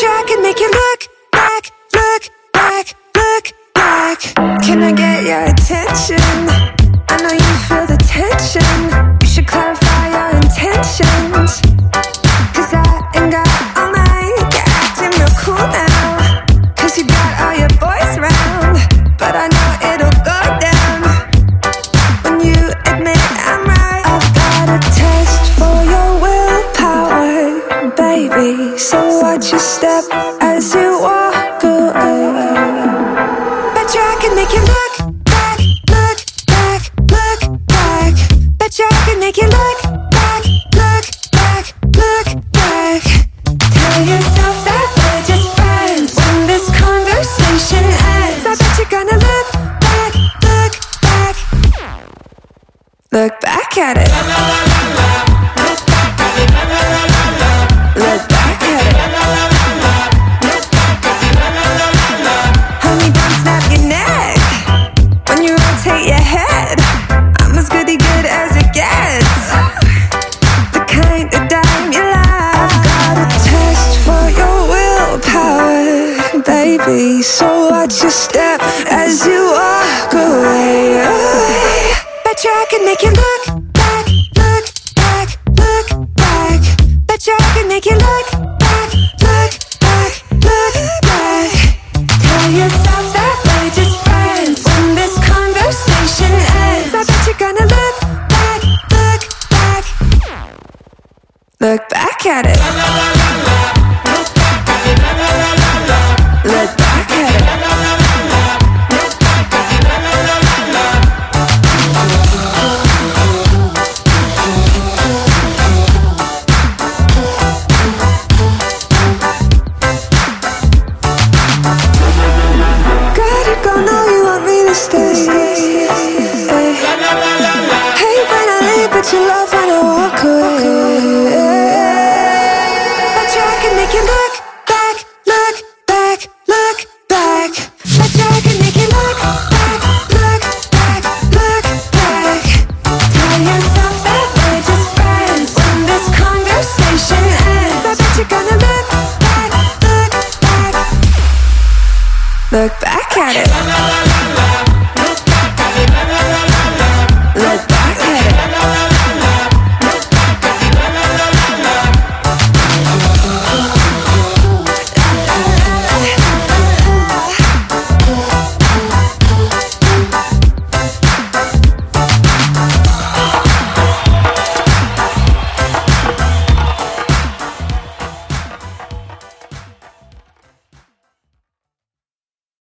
you I can make you look back, look back, look back. Can I get your attention? I know you feel the tension. You should clarify your intentions, 'cause I ain't got all night. You're acting real cool now, 'cause you got all your boys round. But I know it'll go down when you admit I'm right. I've got a test for your willpower, baby, so watch your step as you walk away. Bet you I can make you look back, look back, look back. Bet you I can make you look back, look back, look back. Tell yourself that we're just friends when this conversation ends. I bet you're gonna look back, look back, look back at it. Look back at it. Honey, don't snap your neck when you rotate your head. I'm as goody good as it gets, the kind of dime you like. I've got a test for your willpower, baby, so watch your step as you walk away. Bet you I can make you look back, look back, look back. Bet you I can make you look back, look back, look back. Tell yourself that we're just friends when this conversation ends. I bet you're gonna look back, look back, look back at it. Look back at it. Gotta go, know you want me to stay. Hate when I leave, but you love when I walk away. Bet you I can make you look back, look back, look back. Bet you I can make you look back, look back, look back. Tell yourself that we're just friends when this conversation ends. I bet you're gonna look back, look back, look back at it.